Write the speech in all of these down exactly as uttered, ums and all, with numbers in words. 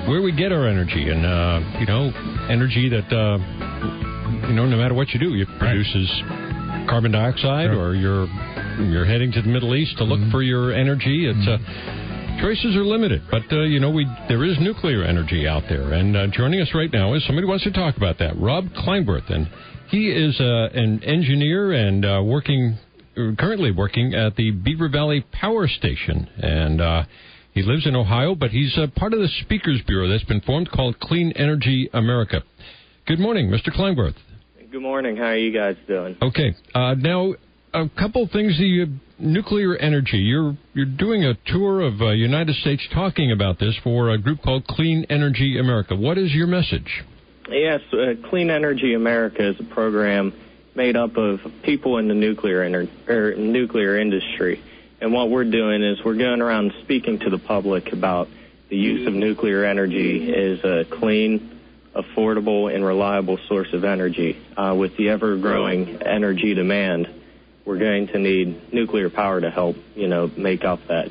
where we get our energy, and uh, you know, energy that uh, you know, no matter what you do, it produces right. carbon dioxide, sure. or you're you're heading to the Middle East to look mm-hmm. for your energy. It's mm-hmm. uh, choices are limited, but uh, you know, we there is nuclear energy out there, and uh, joining us right now is somebody who wants to talk about that, Rob Kleinberth, and he is uh, an engineer and uh, working. currently working at the Beaver Valley Power Station, and uh, he lives in Ohio, but he's uh, part of the Speakers Bureau that's been formed called Clean Energy America. Good morning, Mister Kleinberth. Good morning. How are you guys doing? Okay. Uh, now, a couple of things. The uh, nuclear energy. You're you're doing a tour of uh, United States talking about this for a group called Clean Energy America. What is your message? Yes, uh, Clean Energy America is a program made up of people in the nuclear inter- er, nuclear industry. And what we're doing is we're going around speaking to the public about the use of nuclear energy as a clean, affordable, and reliable source of energy. Uh, with the ever-growing energy demand, we're going to need nuclear power to help, you know, make up that.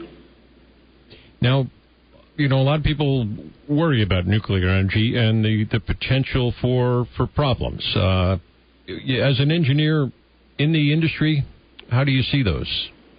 Now, you know, a lot of people worry about nuclear energy and the, the potential for, for problems. Uh, As an engineer in the industry, how do you see those?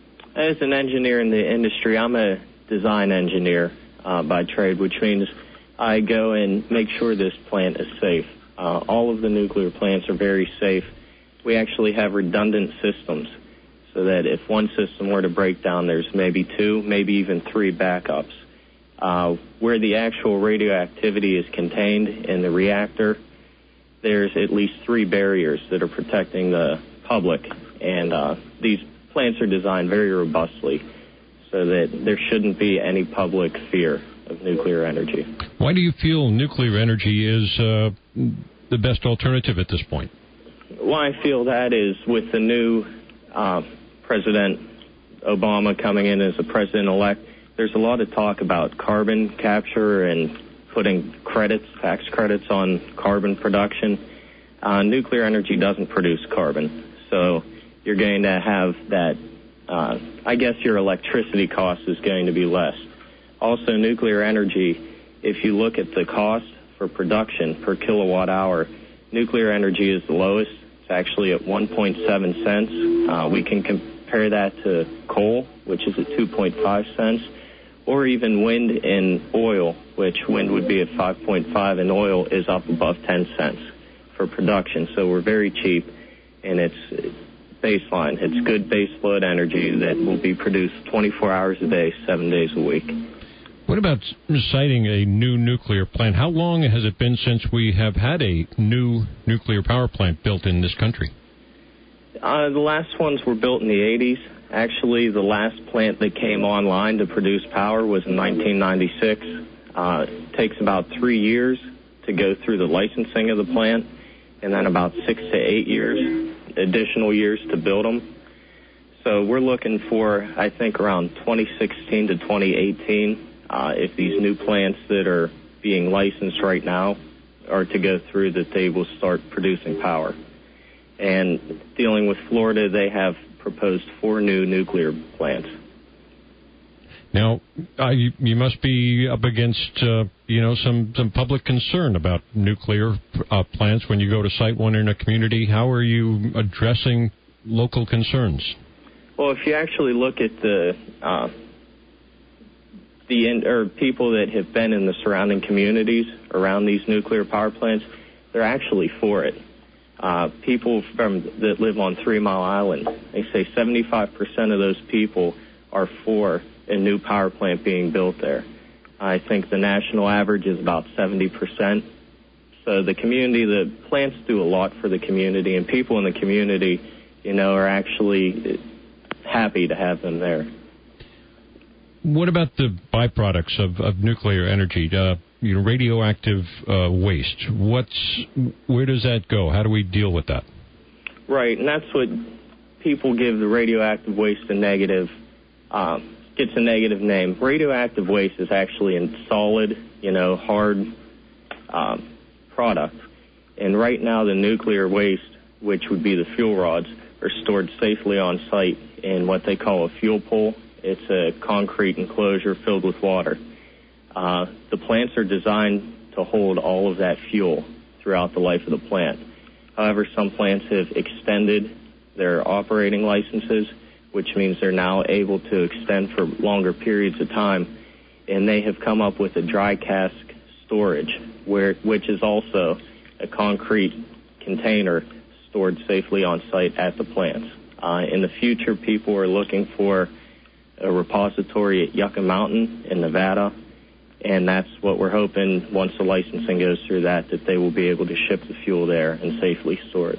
As an engineer in the industry, I'm a design engineer uh, by trade, which means I go and make sure this plant is safe. Uh, all of the nuclear plants are very safe. We actually have redundant systems so that if one system were to break down, there's maybe two, maybe even three backups. Uh, where the actual radioactivity is contained in the reactor, there's at least three barriers that are protecting the public, and uh, these plants are designed very robustly so that there shouldn't be any public fear of nuclear energy. Why do you feel nuclear energy is uh, the best alternative at this point? Why I feel that is with the new uh, President Obama coming in as a president-elect, there's a lot of talk about carbon capture and putting credits, tax credits on carbon production. Uh, nuclear energy doesn't produce carbon, so you're going to have that, uh, I guess your electricity cost is going to be less. Also, nuclear energy, if you look at the cost for production per kilowatt hour, nuclear energy is the lowest. It's actually at one point seven cents. Uh, we can compare that to coal, which is at two point five cents. Or even wind and oil, which wind would be at five point five and oil is up above ten cents for production. So we're very cheap, and it's baseline. It's good base load energy that will be produced twenty-four hours a day, seven days a week. What about siting a new nuclear plant? How long has it been since we have had a new nuclear power plant built in this country? Uh, the last ones were built in the eighties. Actually, the last plant that came online to produce power was in nineteen ninety-six. Uh, it takes about three years to go through the licensing of the plant, and then about six to eight years, additional years to build them. So we're looking for, I think, around twenty sixteen to twenty eighteen, uh, if these new plants that are being licensed right now are to go through, that they will start producing power. And dealing with Florida, they have proposed four new nuclear plants. Now, uh, you, you must be up against, uh, you know, some, some public concern about nuclear uh, plants when you go to site one in a community. How are you addressing local concerns? Well, if you actually look at the uh, the in, or people that have been in the surrounding communities around these nuclear power plants, they're actually for it. Uh, people from that live on Three Mile Island, they say seventy-five percent of those people are for a new power plant being built there. I think the national average is about seventy percent. So the community, the plants do a lot for the community, and people in the community, you know, are actually happy to have them there. What about the byproducts of, of nuclear energy? Uh, you know, radioactive uh, waste. What's where does that go? How do we deal with that? Right, and that's what people give the radioactive waste a negative, um, gets a negative name. Radioactive waste is actually a solid, you know, hard um, product. And right now the nuclear waste, which would be the fuel rods, are stored safely on site in what they call a fuel pool. It's a concrete enclosure filled with water. Uh, the plants are designed to hold all of that fuel throughout the life of the plant. However, some plants have extended their operating licenses, which means they're now able to extend for longer periods of time, and they have come up with a dry cask storage, where which is also a concrete container stored safely on site at the plants. Uh, in the future, people are looking for a repository at Yucca Mountain in Nevada, and that's what we're hoping, once the licensing goes through that, that they will be able to ship the fuel there and safely store it.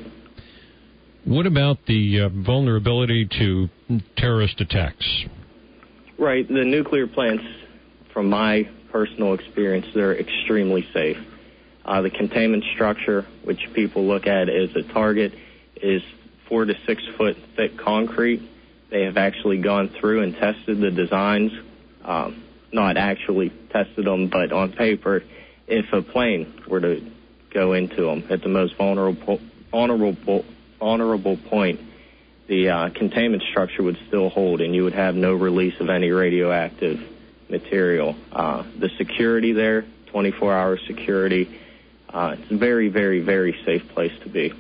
What about the uh, vulnerability to terrorist attacks? Right. The nuclear plants, from my personal experience, they're extremely safe. Uh, the containment structure, which people look at as a target, is four to six foot thick concrete. They have actually gone through and tested the designs, um, not actually tested them, but on paper, if a plane were to go into them at the most vulnerable, vulnerable, vulnerable point, the uh, containment structure would still hold, and you would have no release of any radioactive material. Uh, the security there, twenty-four hour security, uh, it's a very, very, very safe place to be.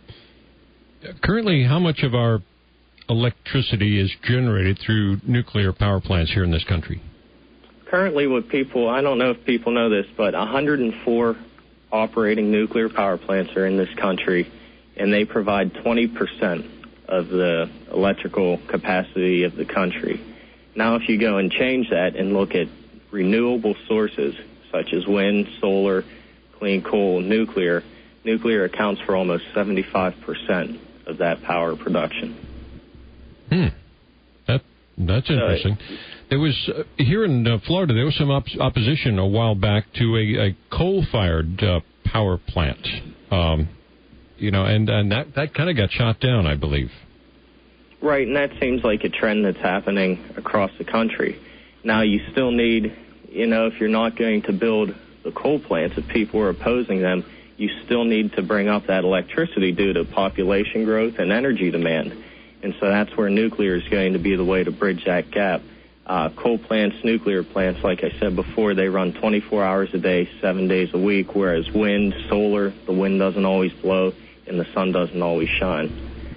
Currently, how much of our electricity is generated through nuclear power plants here in this country? Currently, what people, I don't know if people know this, but one hundred four operating nuclear power plants are in this country, and they provide twenty percent of the electrical capacity of the country. Now, if you go and change that and look at renewable sources, such as wind, solar, clean coal, nuclear, nuclear accounts for almost seventy-five percent of that power production. Hmm. That That's interesting. Uh, there was, uh, here in uh, Florida, there was some op- opposition a while back to a, a coal-fired uh, power plant. Um, you know, and, and that, that kind of got shot down, I believe. Right, and that seems like a trend that's happening across the country. Now, you still need, you know, if you're not going to build the coal plants, if people are opposing them, you still need to bring up that electricity due to population growth and energy demand. And so that's where nuclear is going to be the way to bridge that gap. Uh, coal plants, nuclear plants, like I said before, they run twenty-four hours a day, seven days a week, whereas wind, solar, the wind doesn't always blow and the sun doesn't always shine.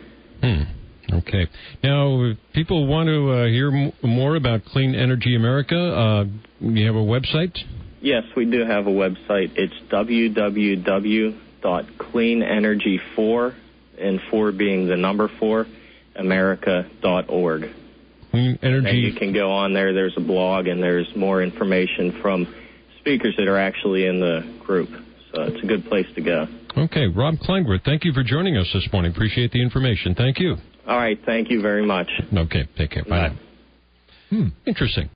Hmm. Okay. Now, if people want to uh, hear m- more about Clean Energy America, uh, you have a website? Yes, we do have a website. It's w w w dot clean energy four, and four being the number four, america dot org. Clean Energy. And you can go on there. There's a blog, and there's more information from speakers that are actually in the group. So it's a good place to go. Okay. Rob Kleinworth, thank you for joining us this morning. Appreciate the information. Thank you. All right. Thank you very much. Okay. Take care. Bye. Bye. Hmm. Interesting.